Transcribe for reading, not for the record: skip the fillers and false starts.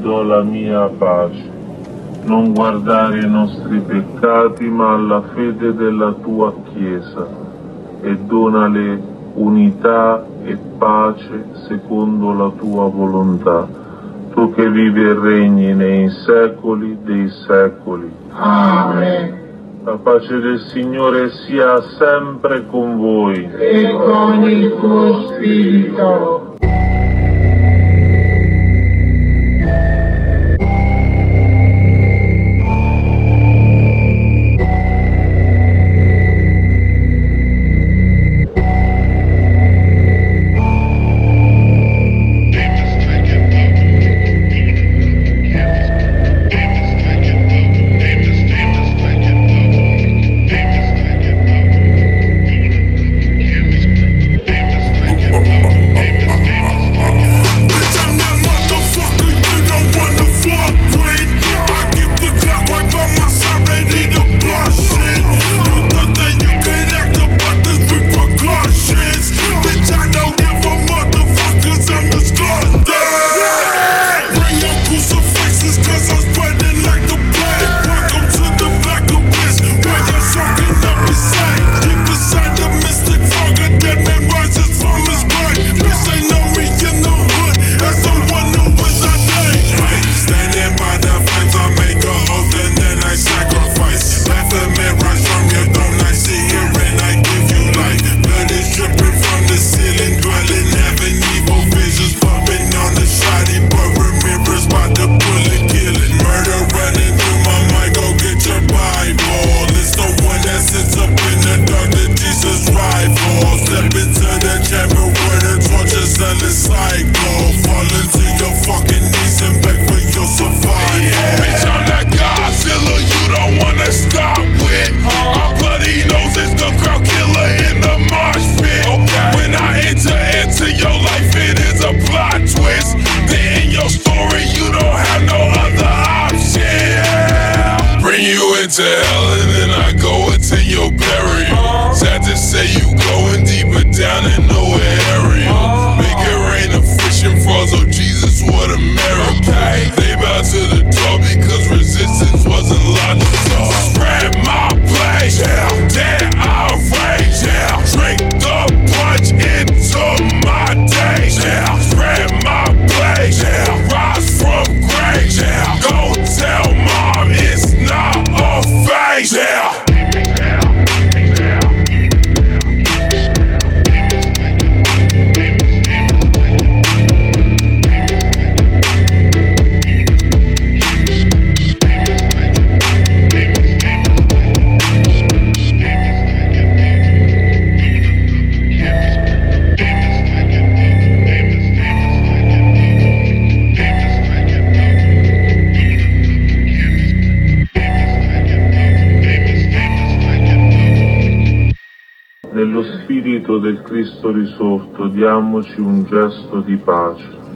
do la mia pace. Non guardare i nostri peccati, ma alla fede della tua Chiesa, e donale unità e pace secondo la tua volontà. Tu che vivi e regni nei secoli dei secoli. Amen. La pace del Signore sia sempre con voi. E con il tuo spirito. To hell and then I go into your burial. Sad to say you going deeper down in nowhere area. Make it rain of fishing frogs, oh Jesus, what a miracle. They bow to the door because resistance wasn't logical. Spread my place, then I'll rage, drink the punch into my days, spread my place, rise from graves, go tell mom it's not a phase, Nello spirito del Cristo risorto diamoci un gesto di pace.